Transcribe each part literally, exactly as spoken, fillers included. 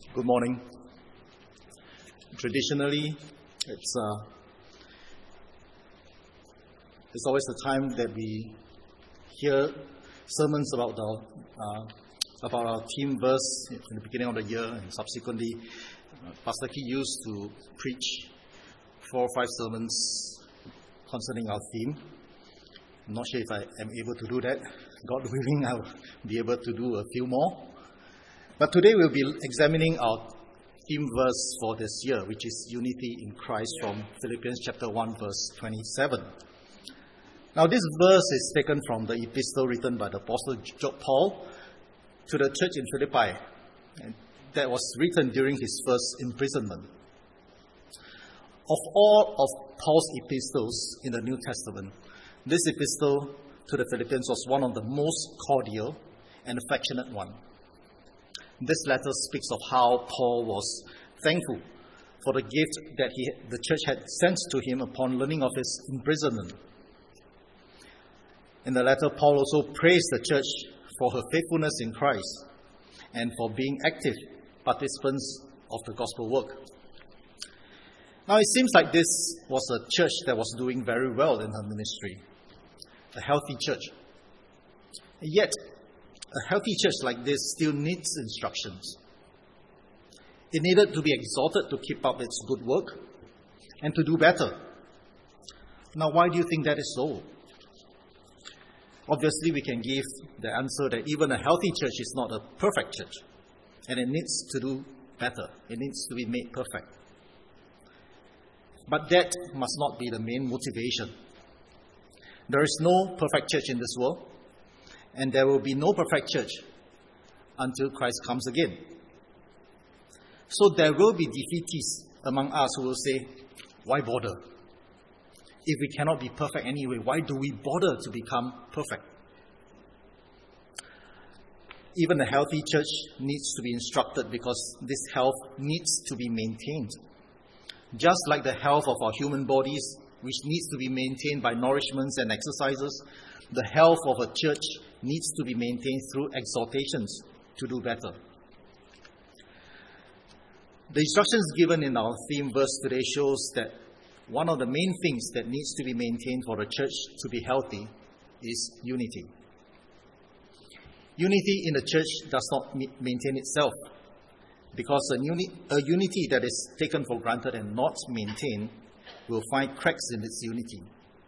Good morning. Traditionally, it's uh, it's always the time that we hear sermons about the uh, about our theme verse in the beginning of the year, and subsequently, uh, Pastor Key used to preach four or five sermons concerning our theme. I'm not sure if I am able to do that. God willing, I'll be able to do a few more. But today we'll be examining our theme verse for this year, which is unity in Christ, from Philippians chapter one, verse twenty-seven. Now this verse is taken from the epistle written by the Apostle Paul to the church in Philippi, and that was written during his first imprisonment. Of all of Paul's epistles in the New Testament, this epistle to the Philippians was one of the most cordial and affectionate one. This letter speaks of how Paul was thankful for the gift that he, the church had sent to him upon learning of his imprisonment. In the letter, Paul also praised the church for her faithfulness in Christ and for being active participants of the gospel work. Now, it seems like this was a church that was doing very well in her ministry, a healthy church. Yet, a healthy church like this still needs instructions. It needed to be exhorted to keep up its good work and to do better. Now, why do you think that is so? Obviously, we can give the answer that even a healthy church is not a perfect church, and it needs to do better. It needs to be made perfect. But that must not be the main motivation. There is no perfect church in this world, and there will be no perfect church until Christ comes again. So there will be defeatists among us who will say, why bother? If we cannot be perfect anyway, why do we bother to become perfect? Even a healthy church needs to be instructed, because this health needs to be maintained. Just like the health of our human bodies, which needs to be maintained by nourishments and exercises, the health of a church needs to be maintained through exhortations to do better. The instructions given in our theme verse today shows that one of the main things that needs to be maintained for a church to be healthy is unity. Unity in the church does not maintain itself, because a, uni- a unity that is taken for granted and not maintained will find cracks in its unity.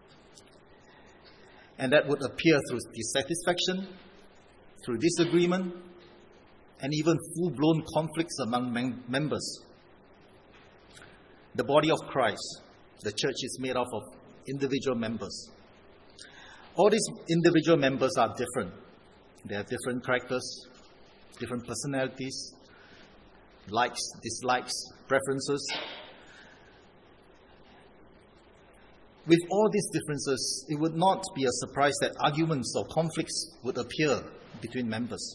And that would appear through dissatisfaction, through disagreement, and even full-blown conflicts among mem- members. The body of Christ, the church, is made up of individual members. All these individual members are different. They have different characters, different personalities, likes, dislikes, preferences. With all these differences, it would not be a surprise that arguments or conflicts would appear between members.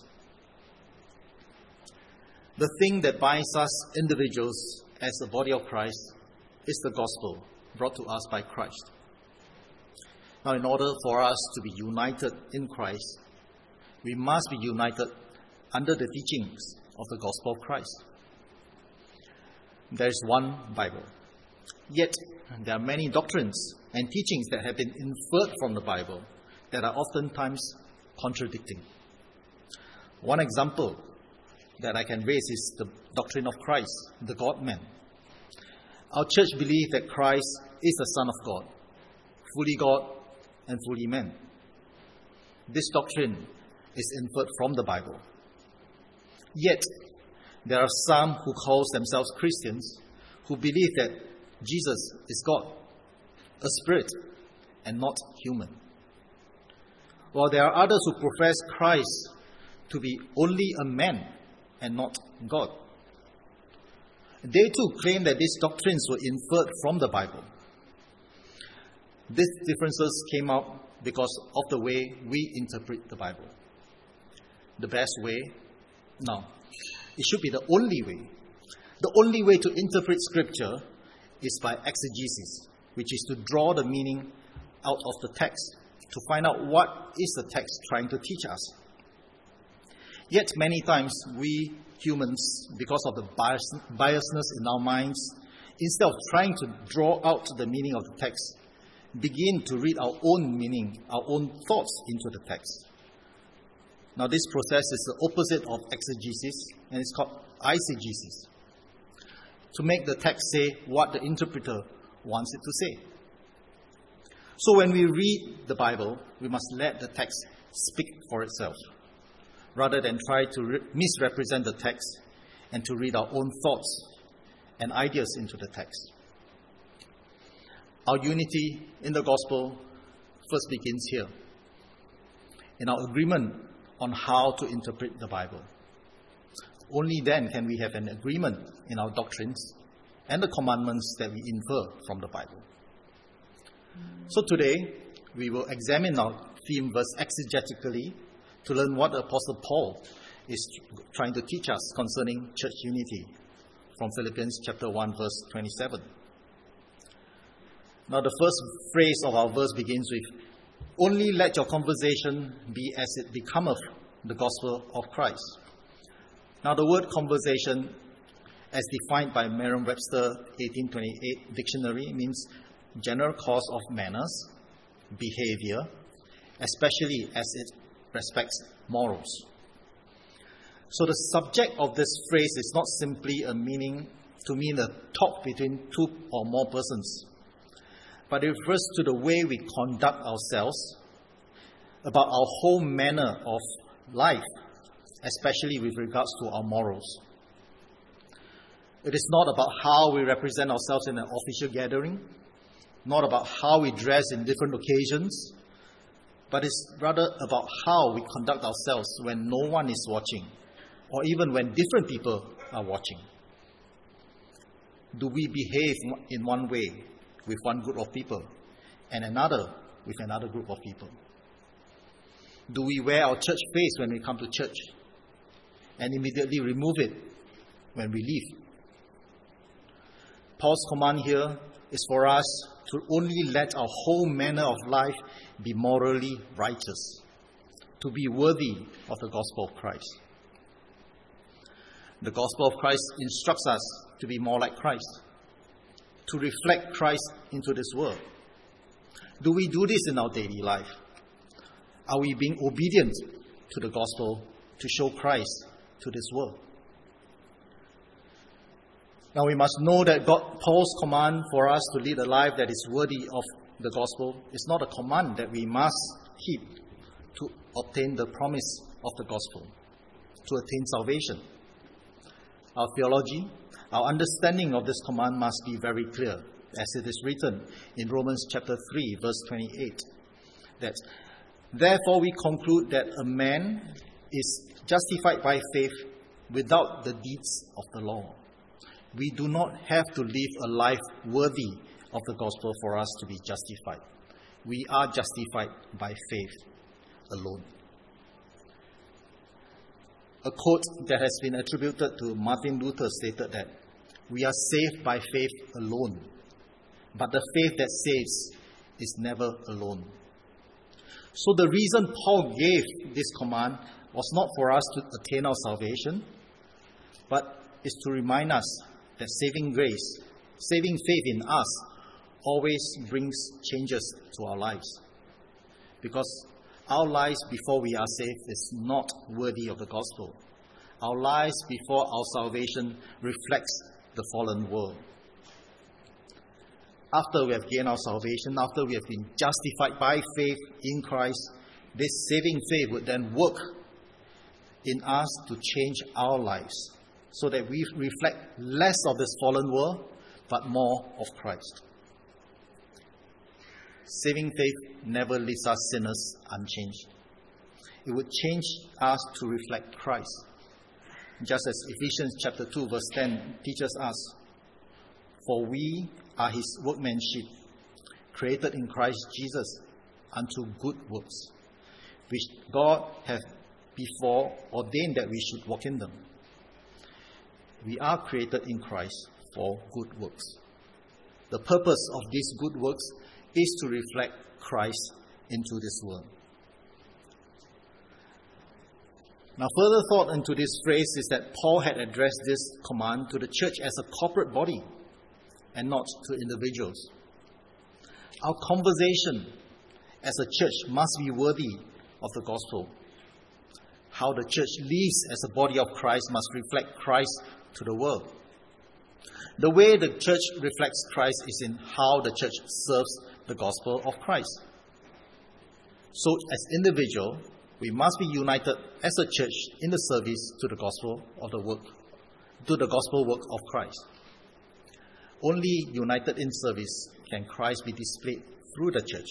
The thing that binds us individuals as the body of Christ is the gospel brought to us by Christ. Now, in order for us to be united in Christ, we must be united under the teachings of the gospel of Christ. There is one Bible. Yet, there are many doctrines and teachings that have been inferred from the Bible that are oftentimes contradicting. One example that I can raise is the doctrine of Christ, the God-man. Our church believes that Christ is the Son of God, fully God and fully man. This doctrine is inferred from the Bible. Yet, there are some who call themselves Christians who believe that Jesus is God, a spirit, and not human. While there are others who profess Christ to be only a man and not God. They too claim that these doctrines were inferred from the Bible. These differences came out because of the way we interpret the Bible. The best way? No. It should be the only way. The only way to interpret Scripture is by exegesis, which is to draw the meaning out of the text, to find out what is the text trying to teach us. Yet many times we humans, because of the bias, biasness in our minds, instead of trying to draw out the meaning of the text, begin to read our own meaning, our own thoughts into the text. Now this process is the opposite of exegesis, and it's called eisegesis, to make the text say what the interpreter wants it to say. So when we read the Bible, we must let the text speak for itself, rather than try to re- misrepresent the text and to read our own thoughts and ideas into the text. Our unity in the gospel first begins here, in our agreement on how to interpret the Bible. Only then can we have an agreement in our doctrines and the commandments that we infer from the Bible. So today, we will examine our theme verse exegetically to learn what the Apostle Paul is trying to teach us concerning church unity from Philippians chapter one, verse twenty-seven. Now the first phrase of our verse begins with, "Only let your conversation be as it becometh the gospel of Christ." Now the word conversation, as defined by Merriam-Webster eighteen twenty-eight dictionary, means general course of manners, behavior, especially as it respects morals. So the subject of this phrase is not simply a meaning to mean a talk between two or more persons, but it refers to the way we conduct ourselves, about our whole manner of life, especially with regards to our morals. It is not about how we represent ourselves in an official gathering, not about how we dress in different occasions, but it's rather about how we conduct ourselves when no one is watching, or even when different people are watching. Do we behave in one way with one group of people and another with another group of people? Do we wear our church face when we come to church and immediately remove it when we leave? Paul's command here is for us to only let our whole manner of life be morally righteous, to be worthy of the gospel of Christ. The gospel of Christ instructs us to be more like Christ, to reflect Christ into this world. Do we do this in our daily life? Are we being obedient to the gospel to show Christ to this world? Now we must know that God, Paul's command for us to lead a life that is worthy of the gospel is not a command that we must keep to obtain the promise of the gospel, to attain salvation. Our theology, our understanding of this command must be very clear, as it is written in Romans chapter three, verse twenty-eight, that therefore we conclude that a man is justified by faith without the deeds of the law. We do not have to live a life worthy of the gospel for us to be justified. We are justified by faith alone. A quote that has been attributed to Martin Luther stated that we are saved by faith alone, but the faith that saves is never alone. So the reason Paul gave this command was not for us to attain our salvation, but is to remind us that saving grace, saving faith in us, always brings changes to our lives. Because our lives before we are saved is not worthy of the gospel. Our lives before our salvation reflects the fallen world. After we have gained our salvation, after we have been justified by faith in Christ, this saving faith would then work in us to change our lives, so that we reflect less of this fallen world, but more of Christ. Saving faith never leaves us sinners unchanged. It would change us to reflect Christ. Just as Ephesians chapter two, verse ten teaches us, for we are his workmanship, created in Christ Jesus unto good works, which God hath before ordained that we should walk in them. We are created in Christ for good works. The purpose of these good works is to reflect Christ into this world. Now, further thought into this phrase is that Paul had addressed this command to the church as a corporate body and not to individuals. Our conversation as a church must be worthy of the gospel. How the church lives as a body of Christ must reflect Christ to the world. The way the church reflects Christ is in how the church serves the gospel of Christ. So, as individuals, we must be united as a church in the service to the gospel of the work, to the gospel work of Christ. Only united in service can Christ be displayed through the church.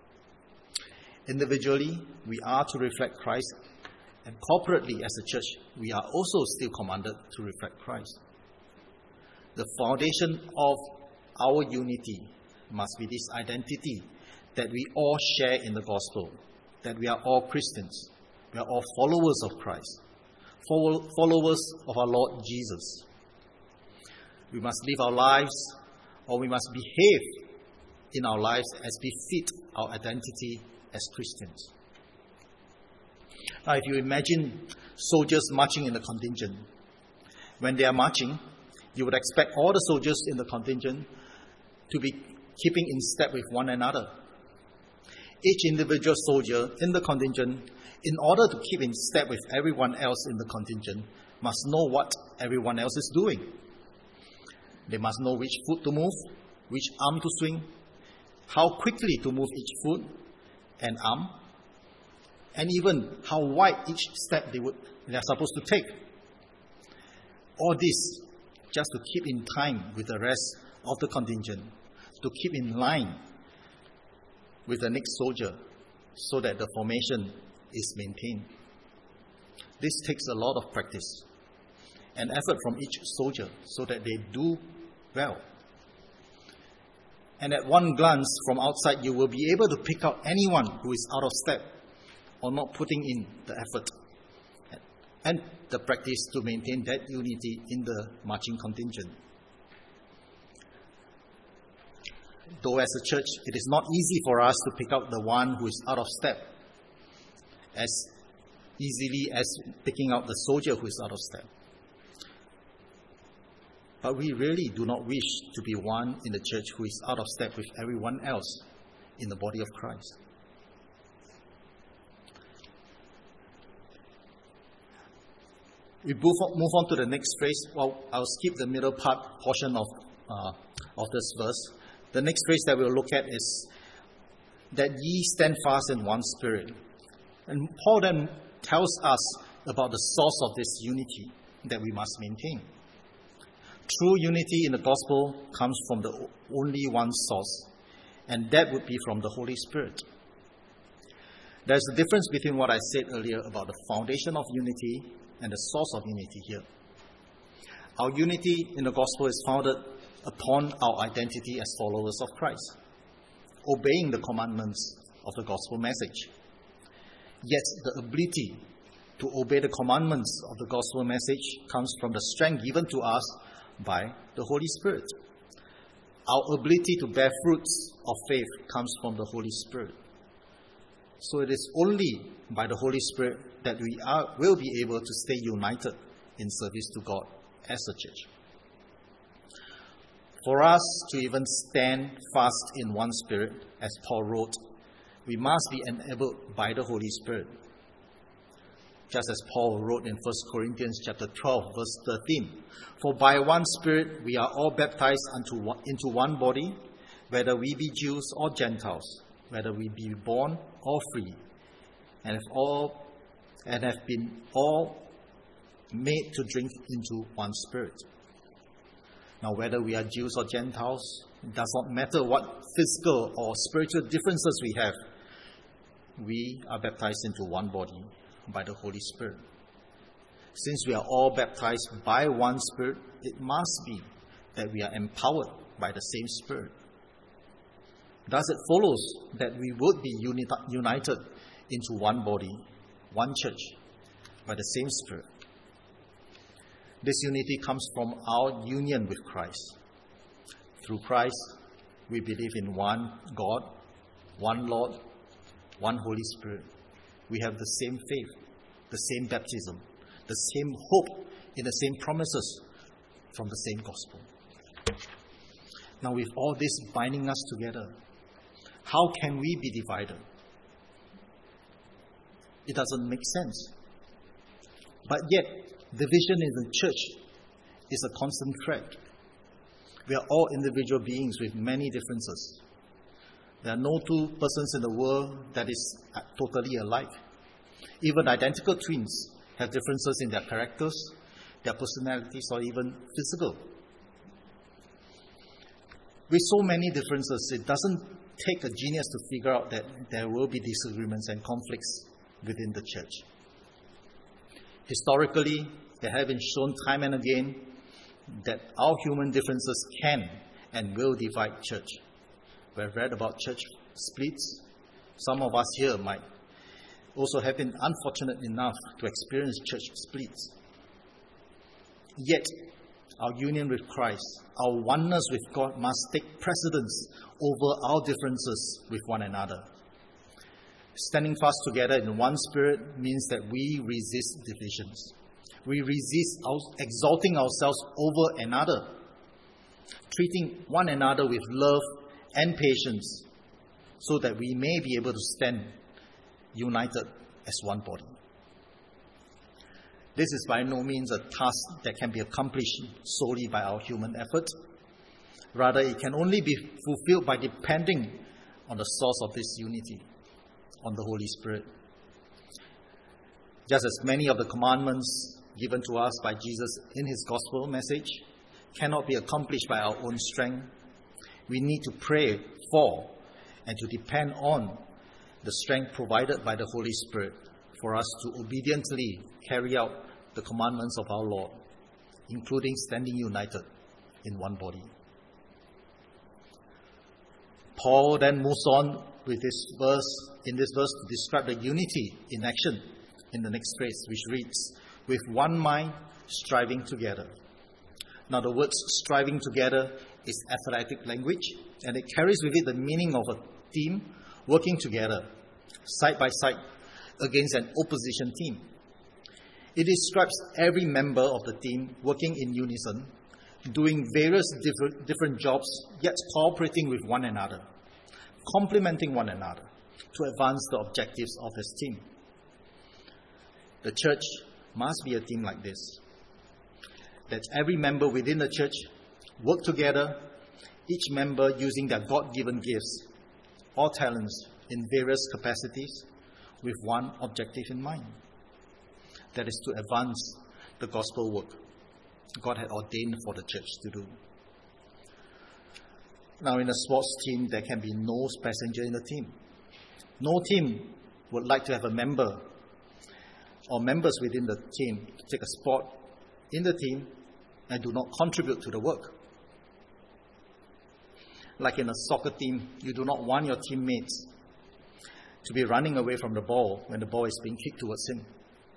Individually, we are to reflect Christ, and corporately as a church, we are also still commanded to reflect Christ. The foundation of our unity must be this identity that we all share in the gospel, that we are all Christians, we are all followers of Christ, followers of our Lord Jesus. We must live our lives, or we must behave in our lives as befit our identity as Christians. Now, if you imagine soldiers marching in the contingent, when they are marching, you would expect all the soldiers in the contingent to be keeping in step with one another. Each individual soldier in the contingent, in order to keep in step with everyone else in the contingent, must know what everyone else is doing. They must know which foot to move, which arm to swing, how quickly to move each foot and arm, and even how wide each step they, would, they are supposed to take. All this just to keep in time with the rest of the contingent, to keep in line with the next soldier so that the formation is maintained. This takes a lot of practice and effort from each soldier so that they do well. And at one glance from outside, you will be able to pick out anyone who is out of step or not putting in the effort and the practice to maintain that unity in the marching contingent. Though as a church, it is not easy for us to pick out the one who is out of step as easily as picking out the soldier who is out of step. But we really do not wish to be one in the church who is out of step with everyone else in the body of Christ. We move on, move on to the next phrase. Well, I'll skip the middle part portion of uh, of this verse. The next phrase that we'll look at is that ye stand fast in one spirit. And Paul then tells us about the source of this unity that we must maintain. True unity in the gospel comes from the only one source, and that would be from the Holy Spirit. There's a difference between what I said earlier about the foundation of unity and the source of unity here. Our unity in the gospel is founded upon our identity as followers of Christ, obeying the commandments of the gospel message. Yet the ability to obey the commandments of the gospel message comes from the strength given to us by the Holy Spirit. Our ability to bear fruits of faith comes from the Holy Spirit. So it is only by the Holy Spirit that we are, will be able to stay united in service to God as a church. For us to even stand fast in one spirit, as Paul wrote, we must be enabled by the Holy Spirit. Just as Paul wrote in First Corinthians chapter twelve, verse thirteen, for by one Spirit we are all baptized unto one, into one body, whether we be Jews or Gentiles, whether we be born or free, and have all and have been all made to drink into one Spirit. Now, whether we are Jews or Gentiles, it does not matter what physical or spiritual differences we have. We are baptized into one body by the Holy Spirit. Since we are all baptized by one Spirit, it must be that we are empowered by the same Spirit. Thus, it follows that we would be uni- united into one body, one church, by the same Spirit. This unity comes from our union with Christ. Through Christ, we believe in one God, one Lord, one Holy Spirit. We have the same faith. the same baptism, the same hope in the same promises from the same gospel. Now, with all this binding us together, how can we be divided? It doesn't make sense. But yet, division in the church is a constant threat. We are all individual beings with many differences. There are no two persons in the world that is totally alike. Even identical twins have differences in their characters, their personalities, or even physical. With so many differences, it doesn't take a genius to figure out that there will be disagreements and conflicts within the church. Historically, it has been shown time and again that our human differences can and will divide church. We have read about church splits. Some of us here might also have been unfortunate enough to experience church splits. Yet, our union with Christ, our oneness with God must take precedence over our differences with one another. Standing fast together in one spirit means that we resist divisions. We resist our, exalting ourselves over another, treating one another with love and patience so that we may be able to stand united as one body. This is by no means a task that can be accomplished solely by our human effort. Rather, it can only be fulfilled by depending on the source of this unity, on the Holy Spirit. Just as many of the commandments given to us by Jesus in his gospel message cannot be accomplished by our own strength, we need to pray for and to depend on the strength provided by the Holy Spirit for us to obediently carry out the commandments of our Lord, including standing united in one body. Paul then moves on with this verse, in this verse to describe the unity in action in the next phrase, which reads, with one mind striving together. Now the word striving together is athletic language, and it carries with it the meaning of a team working together, side by side, against an opposition team. It describes every member of the team working in unison, doing various different, different jobs, yet cooperating with one another, complementing one another to advance the objectives of his team. The church must be a team like this, that every member within the church work together, each member using their God-given gifts or talents in various capacities with one objective in mind. That is to advance the gospel work God had ordained for the church to do. Now, in a sports team, there can be no passenger in the team. No team would like to have a member or members within the team to take a spot in the team and do not contribute to the work. Like in a soccer team, you do not want your teammates to be running away from the ball when the ball is being kicked towards him.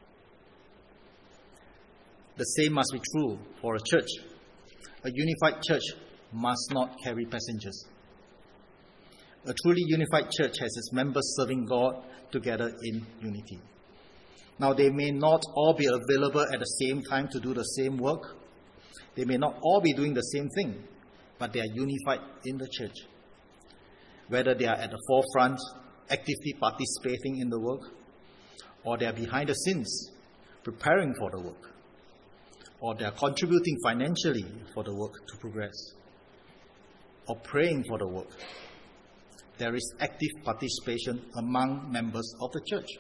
The same must be true for a church. A unified church must not carry passengers. A truly unified church has its members serving God together in unity. Now, they may not all be available at the same time to do the same work. They may not all be doing the same thing, but they are unified in the church. Whether they are at the forefront, actively participating in the work, or they are behind the scenes, preparing for the work, or they are contributing financially for the work to progress, or praying for the work. There is active participation among members of the church.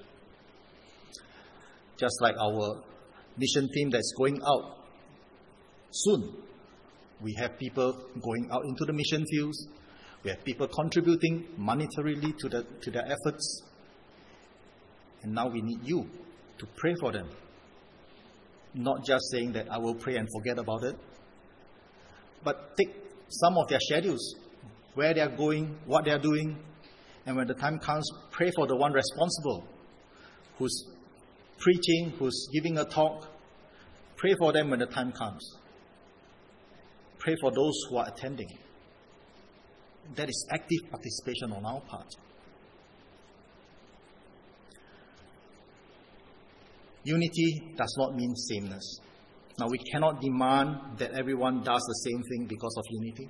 Just like our mission team that's going out soon, we have people going out into the mission fields. We have people contributing monetarily to, the, to their efforts. And now we need you to pray for them. Not just saying that I will pray and forget about it, but take some of their schedules, where they are going, what they are doing, and when the time comes, pray for the one responsible who's preaching, who's giving a talk. Pray for them when the time comes. Pray for those who are attending. That is active participation on our part. Unity does not mean sameness. Now, we cannot demand that everyone does the same thing because of unity.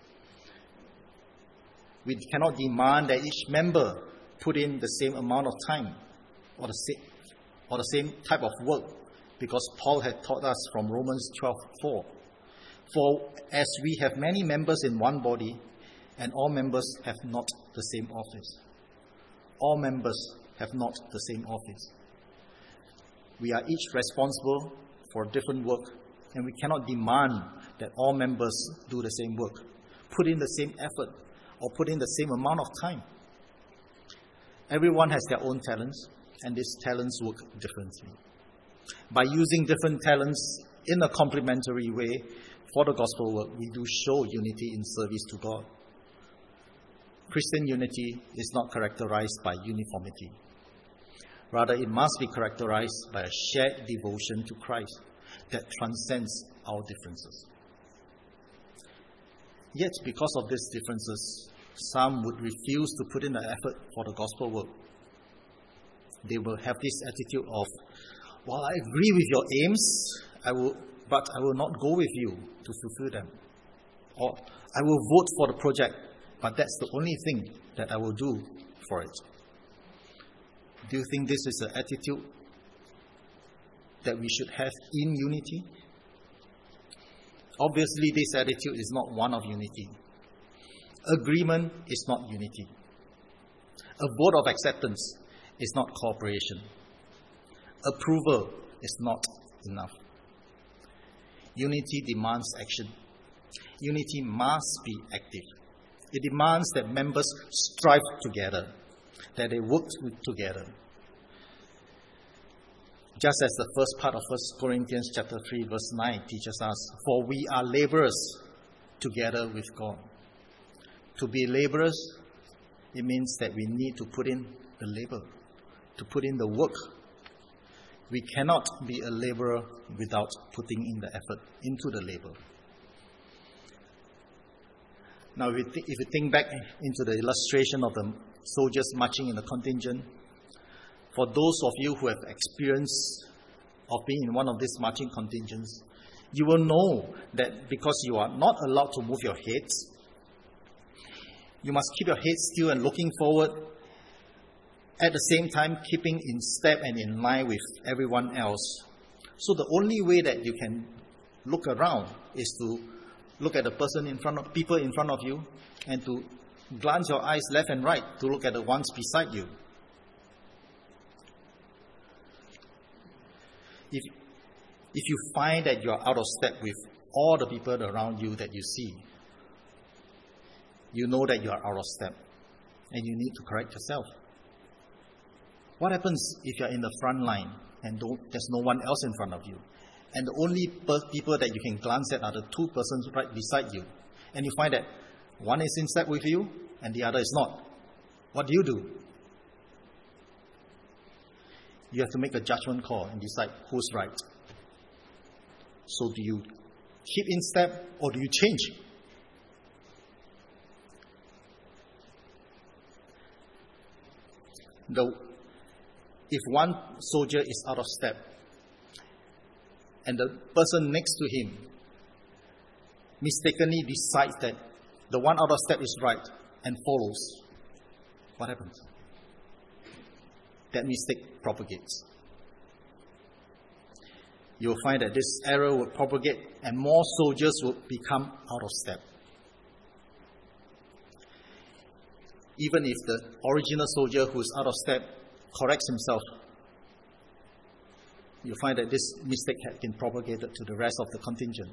We cannot demand that each member put in the same amount of time or the same, or the same type of work, because Paul had taught us from Romans twelve four. For as we have many members in one body, and all members have not the same office. All members have not the same office. We are each responsible for different work, and we cannot demand that all members do the same work, put in the same effort, or put in the same amount of time. Everyone has their own talents, and these talents work differently. By using different talents in a complementary way for the gospel work, we do show unity in service to God. Christian unity is not characterized by uniformity. Rather, it must be characterized by a shared devotion to Christ that transcends our differences. Yet, because of these differences, some would refuse to put in the effort for the gospel work. They will have this attitude of, well, I agree with your aims, I will, but I will not go with you to fulfill them. Or, I will vote for the project, but that's the only thing that I will do for it. Do you think this is an attitude that we should have in unity? Obviously, this attitude is not one of unity. Agreement is not unity. A vote of acceptance is not cooperation. Approval is not enough. Unity demands action. Unity must be active. It demands that members strive together, that they work together. Just as the first part of First Corinthians chapter three, verse nine teaches us, for we are laborers together with God. To be laborers, it means that we need to put in the labor, to put in the work. We cannot be a laborer without putting in the effort into the labor. Now, if you, th- if you think back into the illustration of the soldiers marching in the contingent, for those of you who have experience of being in one of these marching contingents, you will know that because you are not allowed to move your heads, you must keep your head still and looking forward, at the same time keeping in step and in line with everyone else. So the only way that you can look around is to look at the person in front of people in front of you, and to glance your eyes left and right to look at the ones beside you. If, if you find that you are out of step with all the people around you that you see, you know that you are out of step and you need to correct yourself. What happens if you are in the front line and don't, there's no one else in front of you, and the only per- people that you can glance at are the two persons right beside you, and you find that one is in step with you and the other is not? What do you do? You have to make a judgment call and decide who's right. So do you keep in step or do you change? The, if one soldier is out of step and the person next to him mistakenly decides that the one out of step is right and follows, what happens? That mistake propagates. You will find that this error will propagate and more soldiers will become out of step. Even if the original soldier who is out of step corrects himself, you'll find that this mistake has been propagated to the rest of the contingent.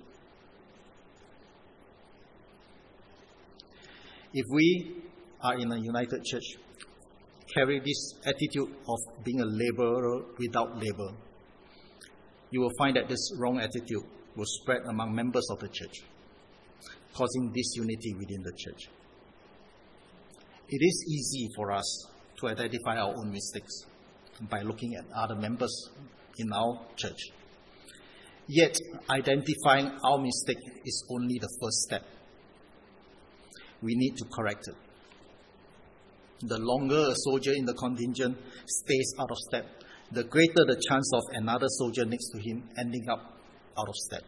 If we are in a united church, carry this attitude of being a laborer without labor, you will find that this wrong attitude will spread among members of the church, causing disunity within the church. It is easy for us to identify our own mistakes by looking at other members in our church. Yet, identifying our mistake is only the first step. We need to correct it. The longer a soldier in the contingent stays out of step, the greater the chance of another soldier next to him ending up out of step.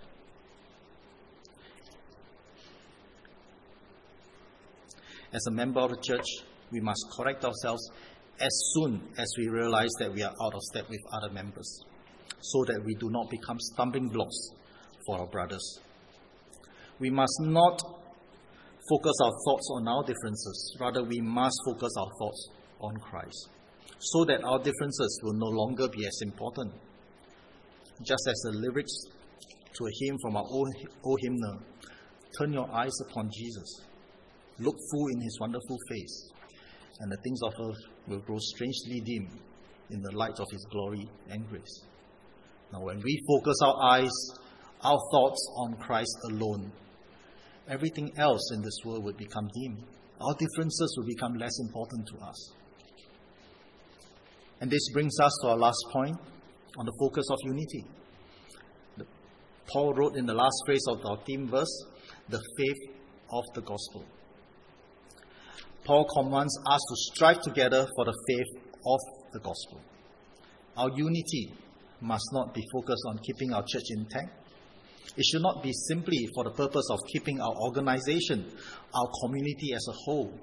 As a member of the church, we must correct ourselves as soon as we realize that we are out of step with other members, so that we do not become stumbling blocks for our brothers. We must not focus our thoughts on our differences. Rather, we must focus our thoughts on Christ, so that our differences will no longer be as important. Just as the lyrics to a hymn from our old, old hymnal, "Turn your eyes upon Jesus, look full in his wonderful face, and the things of earth will grow strangely dim in the light of his glory and grace." Now, when we focus our eyes, our thoughts on Christ alone, everything else in this world will become dim. Our differences will become less important to us. And this brings us to our last point on the focus of unity. The, Paul wrote in the last phrase of our theme verse, the faith of the gospel. Paul commands us to strive together for the faith of the gospel. Our unity must not be focused on keeping our church intact. It should not be simply for the purpose of keeping our organization, our community as a whole.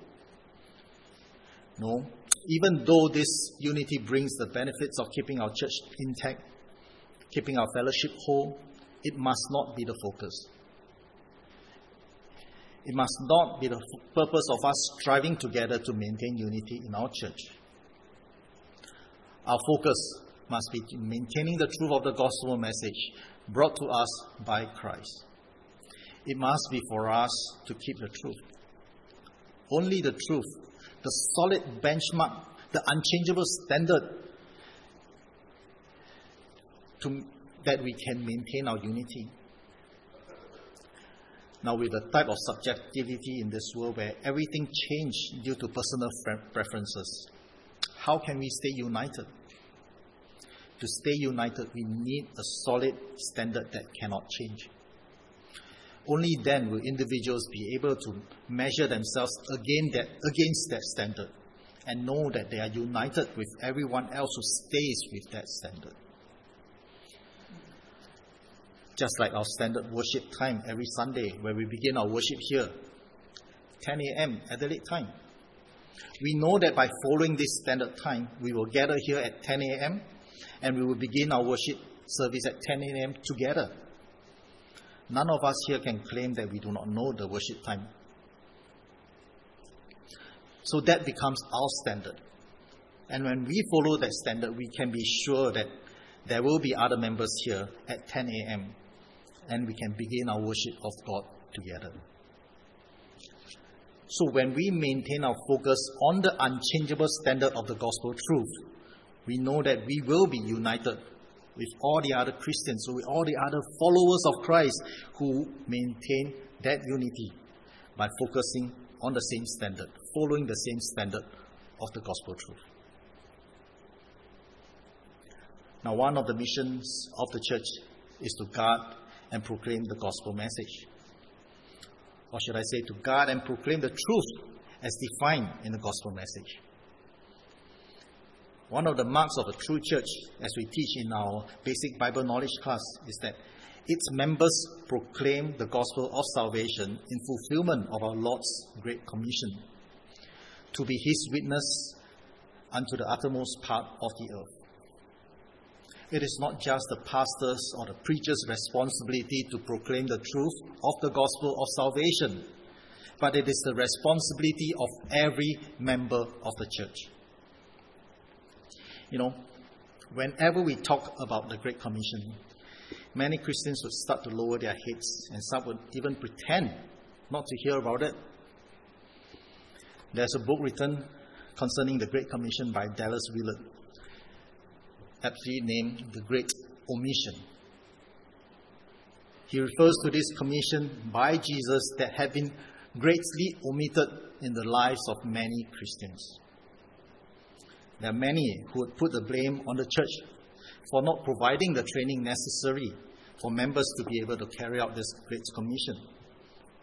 No, even though this unity brings the benefits of keeping our church intact, keeping our fellowship whole, it must not be the focus. It must not be the f- purpose of us striving together to maintain unity in our church. Our focus must be maintaining the truth of the gospel message brought to us by Christ. It must be for us to keep the truth. Only the truth, the solid benchmark, the unchangeable standard to, that we can maintain our unity. Now, with the type of subjectivity in this world where everything changes due to personal preferences, how can we stay united? To stay united, we need a solid standard that cannot change. Only then will individuals be able to measure themselves again that, against that standard and know that they are united with everyone else who stays with that standard. Just like our standard worship time every Sunday, where we begin our worship here, ten a.m. Adelaide time. We know that by following this standard time, we will gather here at ten a.m. and we will begin our worship service at ten a.m. together. None of us here can claim that we do not know the worship time. So that becomes our standard. And when we follow that standard, we can be sure that there will be other members here at ten a.m. and we can begin our worship of God together. So when we maintain our focus on the unchangeable standard of the gospel truth, we know that we will be united with all the other Christians, so with all the other followers of Christ who maintain that unity by focusing on the same standard, following the same standard of the gospel truth. Now, one of the missions of the church is to guard and proclaim the gospel message. Or should I say, to guard and proclaim the truth as defined in the gospel message. One of the marks of a true church, as we teach in our basic Bible knowledge class, is that its members proclaim the gospel of salvation in fulfillment of our Lord's great commission, to be his witness unto the uttermost part of the earth. It is not just the pastor's or the preacher's responsibility to proclaim the truth of the gospel of salvation, but it is the responsibility of every member of the church. You know, whenever we talk about the Great Commission, many Christians would start to lower their heads, and some would even pretend not to hear about it. There's a book written concerning the Great Commission by Dallas Willard, aptly named The Great Omission. He refers to this commission by Jesus that had been greatly omitted in the lives of many Christians. There are many who would put the blame on the church for not providing the training necessary for members to be able to carry out this Great Commission.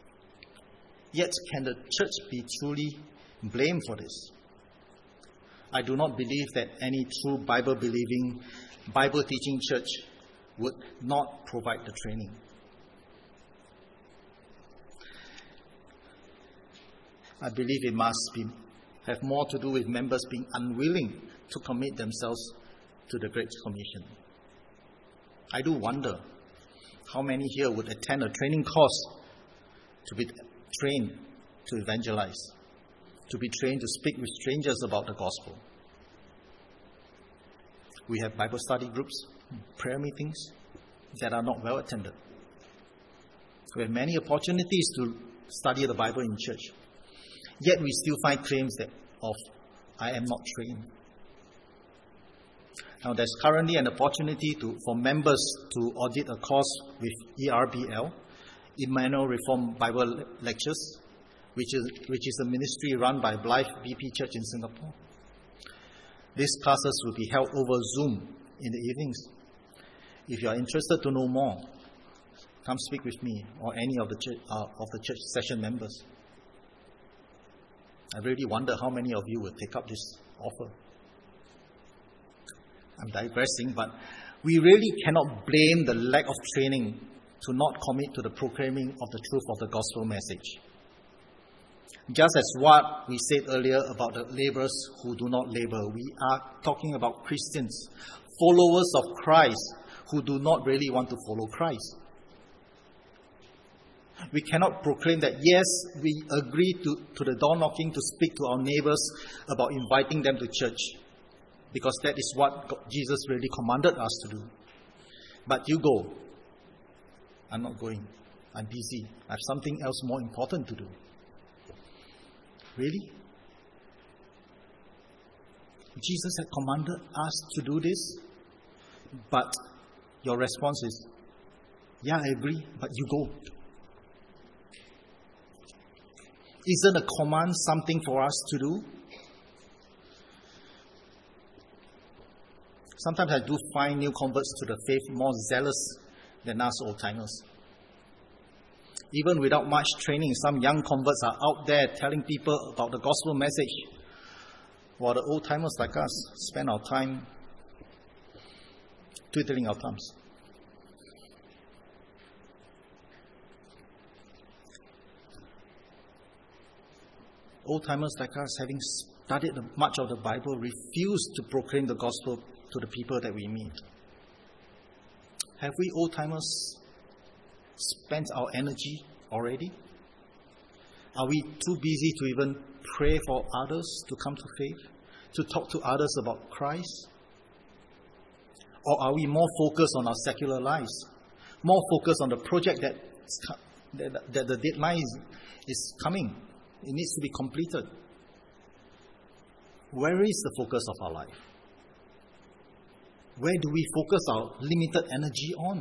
Yet, can the church be truly blamed for this? I do not believe that any true Bible-believing, Bible-teaching church would not provide the training. I believe it must be, have more to do with members being unwilling to commit themselves to the Great Commission. I do wonder how many here would attend a training course to be trained to evangelize, to be trained to speak with strangers about the gospel. We have Bible study groups, prayer meetings that are not well attended. We have many opportunities to study the Bible in church. Yet we still find claims that of, I am not trained. Now there's currently an opportunity to, for members to audit a course with E R B L, Emmanuel Reformed Bible Lectures, which is, which is a ministry run by Blythe B P Church in Singapore. These classes will be held over Zoom in the evenings. If you are interested to know more, come speak with me or any of the church, uh, of the church session members. I really wonder how many of you will take up this offer. I'm digressing, but we really cannot blame the lack of training to not commit to the proclaiming of the truth of the gospel message. Just as what we said earlier about the laborers who do not labor, we are talking about Christians, followers of Christ, who do not really want to follow Christ. We cannot proclaim that, yes, we agree to, to the door knocking to speak to our neighbors about inviting them to church, because that is what God, Jesus really commanded us to do. But you go. I'm not going. I'm busy. I have something else more important to do. Really? Jesus had commanded us to do this, but your response is, yeah, I agree, but you go. Isn't a command something for us to do? Sometimes I do find new converts to the faith more zealous than us old-timers. Even without much training, some young converts are out there telling people about the gospel message, while the old-timers like us spend our time twiddling our thumbs. Old-timers like us, having studied much of the Bible, refuse to proclaim the gospel to the people that we meet. Have we old-timers spent our energy already? Are we too busy to even pray for others to come to faith, to talk to others about Christ? Or are we more focused on our secular lives, more focused on the project that, that, that the deadline is, is coming? It needs to be completed. Where is the focus of our life? Where do we focus our limited energy on?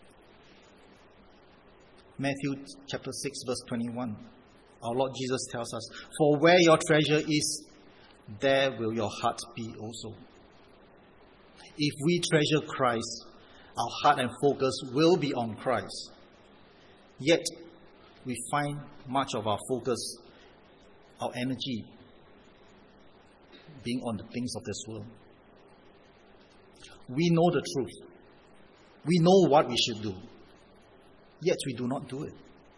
Matthew chapter six, verse twenty-one. Our Lord Jesus tells us, "For where your treasure is, there will your heart be also." If we treasure Christ, our heart and focus will be on Christ. Yet, we find much of our focus, our energy, being on the things of this world. We know the truth. We know what we should do. Yet we do not do it.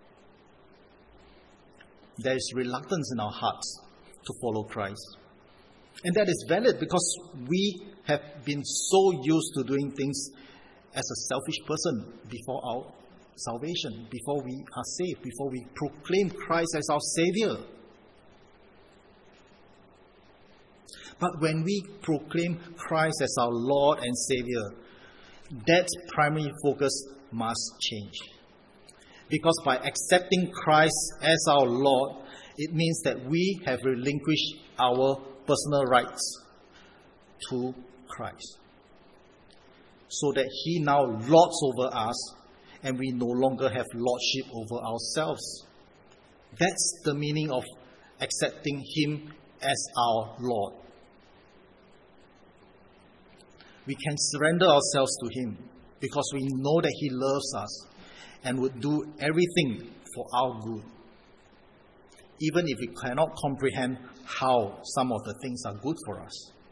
There is reluctance in our hearts to follow Christ. And that is valid because we have been so used to doing things as a selfish person before our salvation, before we are saved, before we proclaim Christ as our Savior. But when we proclaim Christ as our Lord and Savior, that primary focus must change. Because by accepting Christ as our Lord, it means that we have relinquished our personal rights to Christ, so that He now lords over us and we no longer have lordship over ourselves. That's the meaning of accepting Him as our Lord. We can surrender ourselves to Him because we know that He loves us and would do everything for our good, even if we cannot comprehend how some of the things are good for us.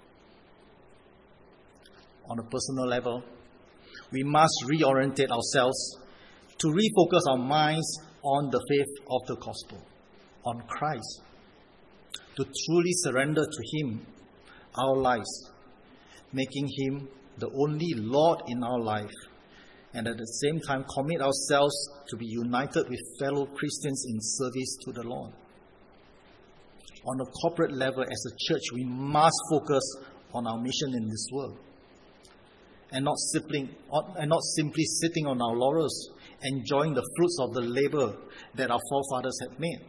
on a personal level, we must reorientate ourselves to refocus our minds on the faith of the gospel, on Christ, to truly surrender to Him our lives, making Him the only Lord in our life, and at the same time commit ourselves to be united with fellow Christians in service to the Lord. On a corporate level, as a church, we must focus on our mission in this world, and not simply, and not simply sitting on our laurels, enjoying the fruits of the labor that our forefathers have made.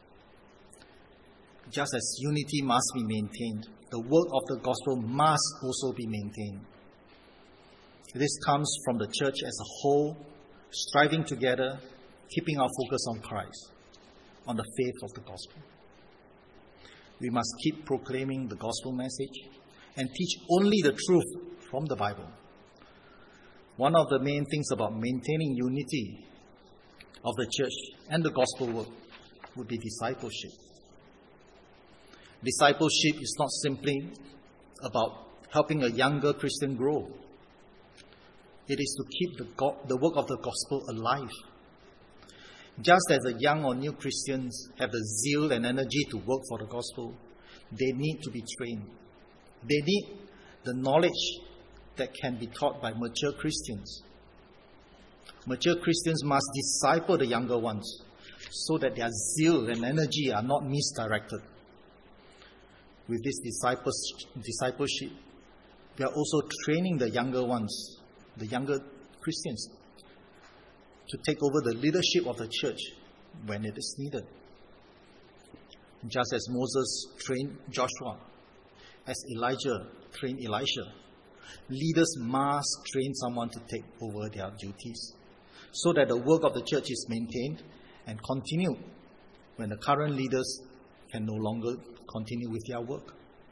Just as unity must be maintained, the work of the gospel must also be maintained. This comes from the church as a whole, striving together, keeping our focus on Christ, on the faith of the gospel. We must keep proclaiming the gospel message and teach only the truth from the Bible. One of the main things about maintaining unity of the church and the gospel work would be discipleship. Discipleship is not simply about helping a younger Christian grow. It is to keep the, go- the work of the gospel alive. Just as the young or new Christians have the zeal and energy to work for the gospel, they need to be trained. They need the knowledge that can be taught by mature Christians. Mature Christians must disciple the younger ones so that their zeal and energy are not misdirected. With this discipleship, we are also training the younger ones, the younger Christians, to take over the leadership of the church when it is needed. Just as Moses trained Joshua, as Elijah trained Elisha, leaders must train someone to take over their duties so that the work of the church is maintained and continued when the current leaders can no longer continue with their work.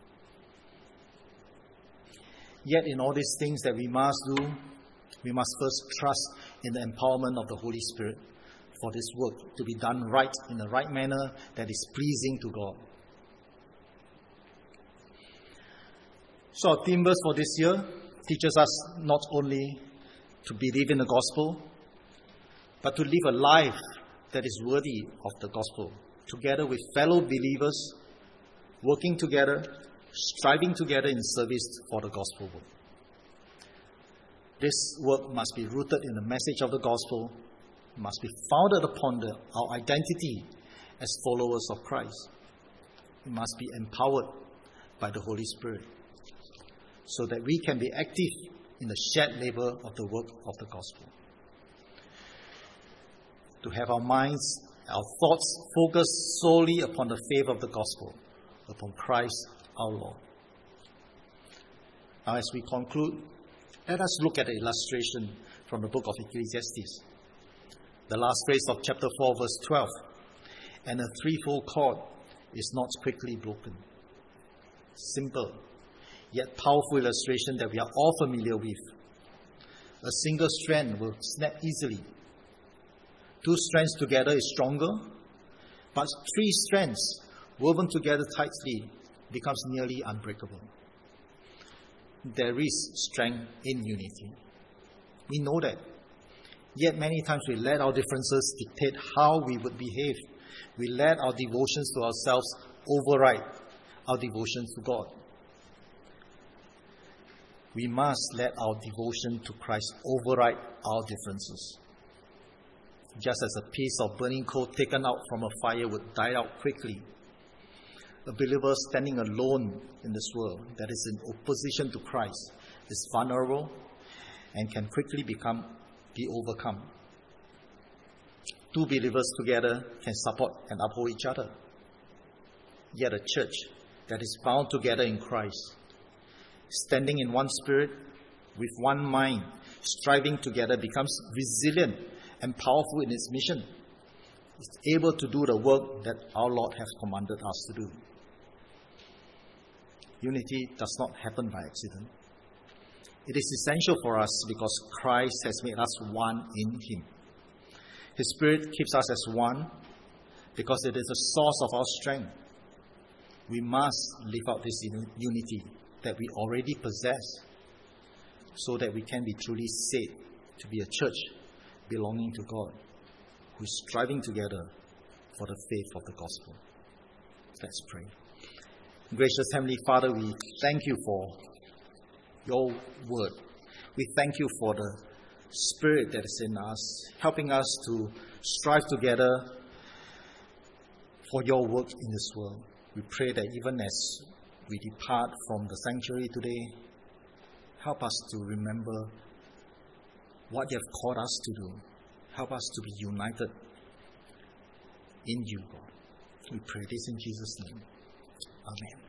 Yet in all these things that we must do, we must first trust in the empowerment of the Holy Spirit for this work to be done right, in the right manner that is pleasing to God. So our theme verse for this year teaches us not only to believe in the gospel, but to live a life that is worthy of the gospel, together with fellow believers, working together, striving together in service for the gospel work. This work must be rooted in the message of the gospel, must be founded upon the, our identity as followers of Christ. It must be empowered by the Holy Spirit so that we can be active in the shared labor of the work of the gospel. To have our minds, our thoughts focused solely upon the faith of the gospel, upon Christ our Lord. Now, as we conclude, let us look at an illustration from the book of Ecclesiastes. The last phrase of chapter four, verse twelve. And a threefold cord is not quickly broken. Simple, yet powerful illustration that we are all familiar with. A single strand will snap easily. Two strands together is stronger, but three strands woven together tightly becomes nearly unbreakable. There is strength in unity. We know that. Yet many times we let our differences dictate how we would behave. We let our devotions to ourselves override our devotions to God. We must let our devotion to Christ override our differences. Just as a piece of burning coal taken out from a fire would die out quickly, a believer standing alone in this world that is in opposition to Christ is vulnerable and can quickly become be overcome. Two believers together can support and uphold each other. Yet a church that is bound together in Christ, standing in one spirit, with one mind, striving together, becomes resilient and powerful in its mission. It's able to do the work that our Lord has commanded us to do. Unity does not happen by accident. It is essential for us because Christ has made us one in Him. His Spirit keeps us as one because it is the source of our strength. We must live out this unity that we already possess. so that we can be truly said to be a church belonging to God, who is striving together for the faith of the gospel. Let's pray. Gracious Heavenly Father, we thank you for your word. We thank you for the Spirit that is in us, helping us to strive together for your work in this world. We pray that even as we depart from the sanctuary today, help us to remember what you have called us to do. Help us to be united in you, God. We pray this in Jesus' name. Amen.